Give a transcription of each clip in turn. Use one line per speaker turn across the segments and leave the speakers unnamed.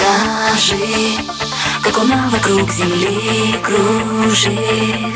Расскажи, как луна вокруг земли кружит.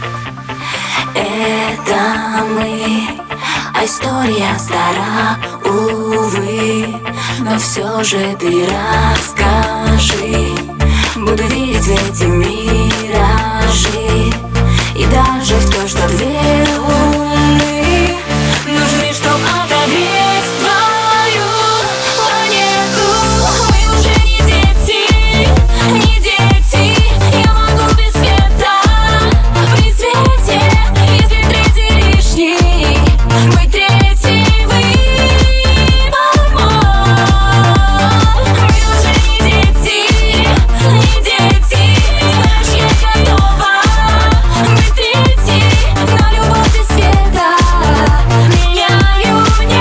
Это мы, а история стара, увы. Но все же ты расскажи, буду верить в эти миражи. И даже в то, что две луны нужны, чтоб отогреть твою планету. Мы уже не дети, не дети. Я могу без света, при свете, если третий лишний, быть третий выбор мой. Мы уже не дети, не дети. Знаешь, я готова быть третьей, на любовь без света. Меняю,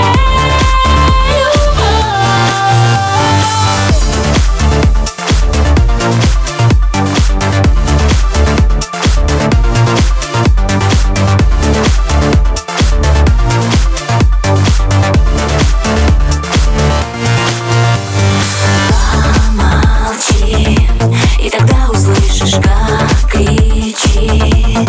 помолчи, и тогда услышишь, как кричит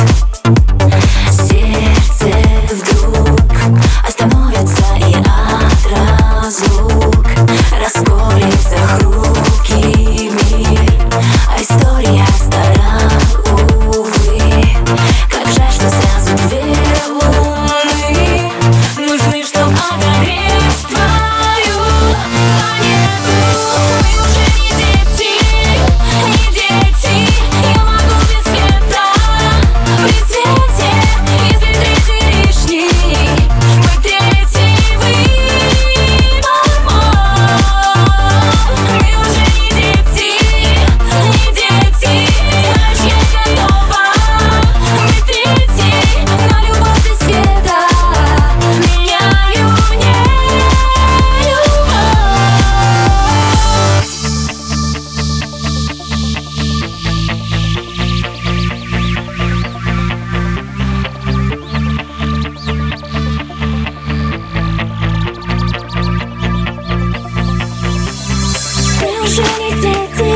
сердце вдруг. Остановится и от разлук расколется хрупкий мир. А история стара, увы. Как жаль, что сразу две луны нужны, чтоб отогреть твою планету. Мы уже не дети, не дети. Я могу без света, при свете, если третий лишний, быть третий выбор мой. Мы уже не дети, не дети. Знаешь, я готова быть третьей, на любовь без света. Меняю, мы уже не дети.